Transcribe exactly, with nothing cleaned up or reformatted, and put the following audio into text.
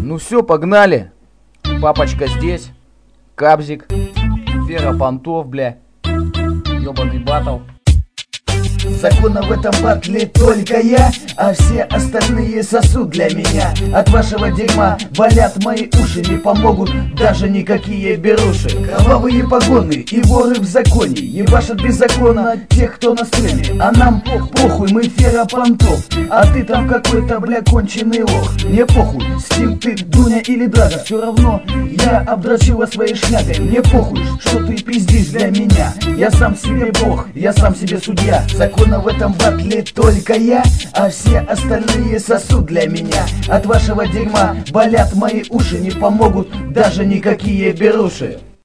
Ну все, погнали. Папочка здесь. Кабзик. Вера Понтов, бля. Ёбаный батл. Закона в этом батле только я, а все остальные сосуд для меня. От вашего дерьма болят мои уши, не помогут даже никакие беруши. Кровавые погоны и воры в законе ебашат без закона тех, кто на сцене. А нам похуй, мы Фера Понтов, а ты там какой-то, бля, конченый лох. Мне похуй, с кем ты, Дуня или Драга, все равно я обдрочила своей шнягой. Мне похуй, что ты пиздишь для меня. Я сам себе бог, я сам себе судья. Закона в этом батле только я, а все остальные сосуд для меня. От вашего дерьма болят мои уши, не помогут даже никакие беруши.